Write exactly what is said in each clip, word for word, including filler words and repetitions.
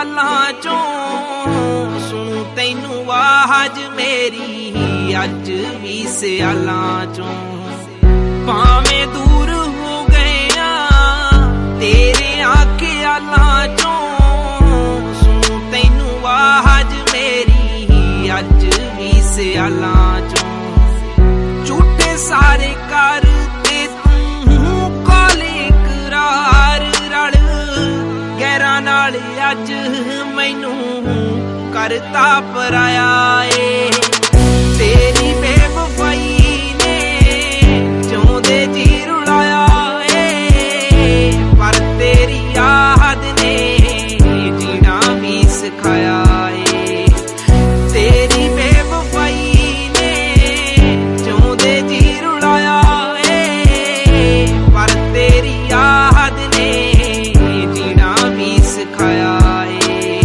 सालां चों सुणूं तैनूं आवाज मेरी अज भी सियालां चों। भावें दूर हो गए तेरे ख्यालां चों सुणूं तैनूं आवाज मेरी अज भी सियालां चों। झूठे सारे करते तूं कौले करार रल गैरां नाल अज मैनूं करता पराया ए। तेरी बेवफाई ने जिउंदे जी रुलाया ए, पर तेरी याद ने जीना भी सिखाया ए। तेरी बेवफाई ने जिउंदे जी रुलाया ए, पर तेरी याद ने जीना भी सिखाया ए।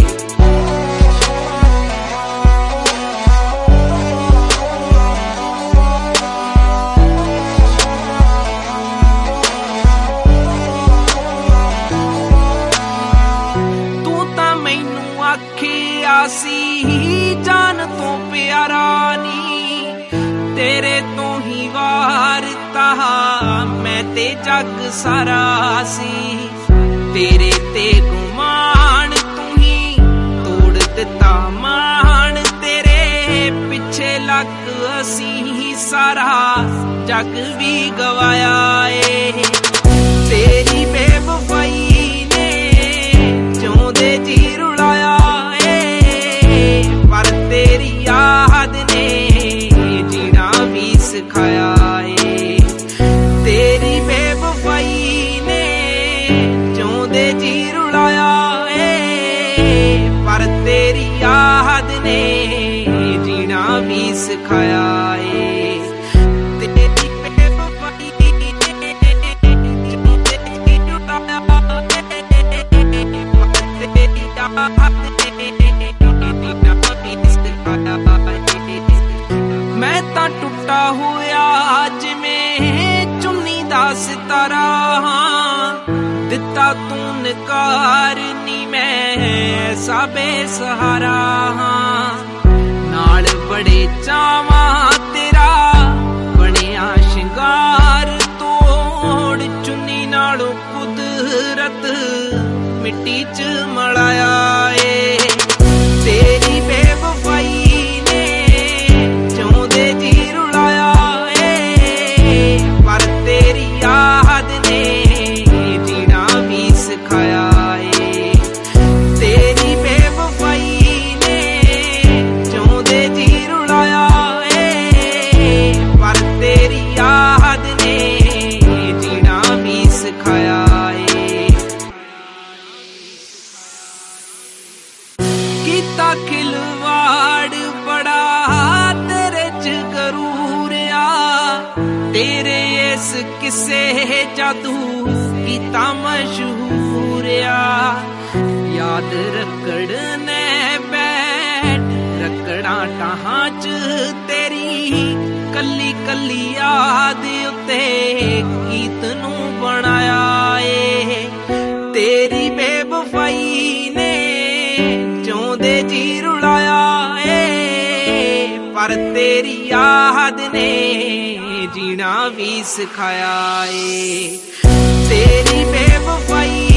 आखिया सी जान तो प्यारा नी तेरे तो ही वारता मैं ते जग सारा सी। तेरे ते गुमान तू ही तोड़ दिता मान तेरे पिछे लग असी सारा जग भी गवाया ए। तेरी बेवफाई ने जिउंदे जी रुलाया ए, पर तेरी याद ने जीना भी सिखाया ए। तेरी बेवफाई ने जिउंदे जी रुलाया ए, पर तेरी याद ने जीना भी सिखाया ए। मैं ता टुटा होया जिवें चुन्नी दा सितारा दिता तू नकार नी मैं ऐसा बेसहारा। नाल बड़े चावां तेरा बनिया शिंगार तोड़ चुन्नी नालों कुदरत मिट्टी च मलाया ए। तेरी बेवफाई ने जिउंदे जी रुलाया ए, पर तेरी याद ने जीना भी सिखाया ए। तेरी बेवफाई ने जिउंदे जी रुलाया ए, पर तेरी याद ने जीना भी सिखाया ए। कीता खिलवाड़ बड़ा तेरे च गरूर आ तेरे इस किसे जादू कीता मशहूर आ। याद रकड़ ने बैठ रकड़ा टाहां च तेरी कली कली याद उत्ते गीत नूं बनाया ए। तेरी बेवफाई ने जिउंदे जी रुलाया ए, पर तेरी याद ने जीना भी सिखाया ए। तेरी बेवफाई